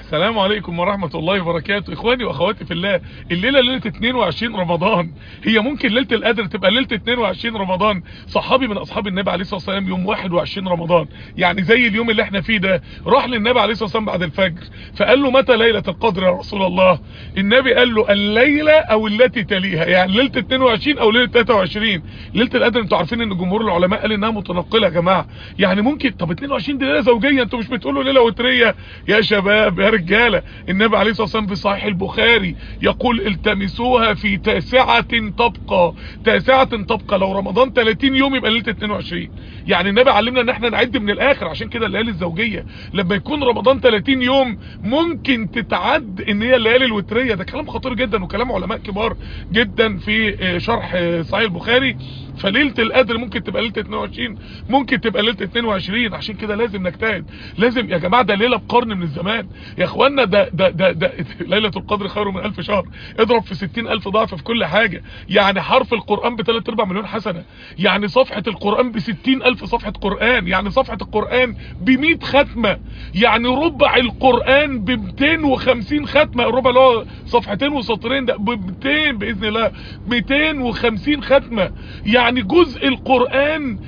السلام عليكم ورحمة الله وبركاته. اخواني واخواتي في الله، الليلة ليلة 22 رمضان. هي ممكن ليلة القدر تبقى ليلة 22 رمضان. صحابي من اصحاب النبي عليه الصلاة والسلام يوم 21 رمضان، يعني زي اليوم اللي احنا فيه ده، راح للنبي عليه الصلاة والسلام بعد الفجر فقال له متى ليلة القدر يا رسول الله؟ النبي قال له الليلة او التي تليها، يعني ليلة 22 او ليلة 23. ليلة القدر انتوا عارفين ان جمهور العلماء قال انها متنقلة يا جماعة، يعني ممكن. طب 22 دي ليلة زوجية، انتوا مش بتقولوا ليلة وترية يا شباب يا رجالة؟ النبي عليه الصلاة والسلام في صحيح البخاري يقول التمسوها في تاسعة تبقى. تاسعة تبقى، لو رمضان 30 يوم يبقى ليلة 22. يعني النبي علمنا ان احنا نعد من الاخر. عشان كده الليالي الزوجية لما يكون رمضان 30 يوم ممكن تتعد ان هي الليالي الوترية. ده كلام خطير جدا وكلام علماء كبار جدا في شرح صحيح البخاري. فليلة القدر ممكن تبقى ليلة 22، ممكن تبقى ليلة 22. عشان كده لازم نجتهد، لازم يا جماعة. ده ليلة بقرن من الزمان يا اخوانا. ده ليلة القدر خير من 1000 شهر. اضرب في 60,000 ضعف في كل حاجة. يعني حرف القرآن ب3/4 مليون حسنة، يعني صفحة القرآن ب60,000 صفحة قرآن، يعني صفحة القرآن ب100 ختمة، يعني ربع القرآن ب250 ختمة. الربع اللي هو صفحتين وسطرين ده ب200 بإذن الله 250 ختمة. يعني جزء القرآن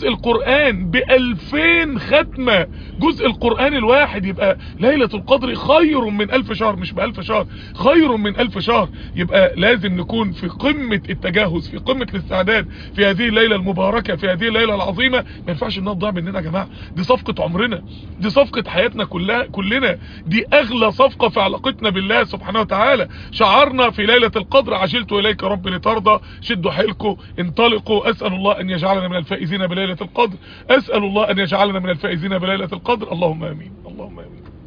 ب2000 ختمة. جزء القرآن الواحد. يبقى ليلة القدر خير من 1000 شهر، مش ب1000 شهر، خير من 1000 شهر. يبقى لازم نكون في قمة التجهز، في قمة الاستعداد في هذه الليلة المباركة، في هذه الليلة العظيمة. ما ينفعش انها تضيع مننا يا جماعة. دي صفقة عمرنا، دي صفقة حياتنا كلنا. دي اغلى صفقة في علاقتنا بالله سبحانه وتعالى. شعرنا في ليلة القدر عجلت اليك ربي لترضى. شدوا حيلكم، انطلقوا. اسأل الله ان يجعلنا من الفائزين بليلة القدر. اسأل الله ان يجعلنا من الفائزين بليلة القدر. اللهم امين، اللهم امين.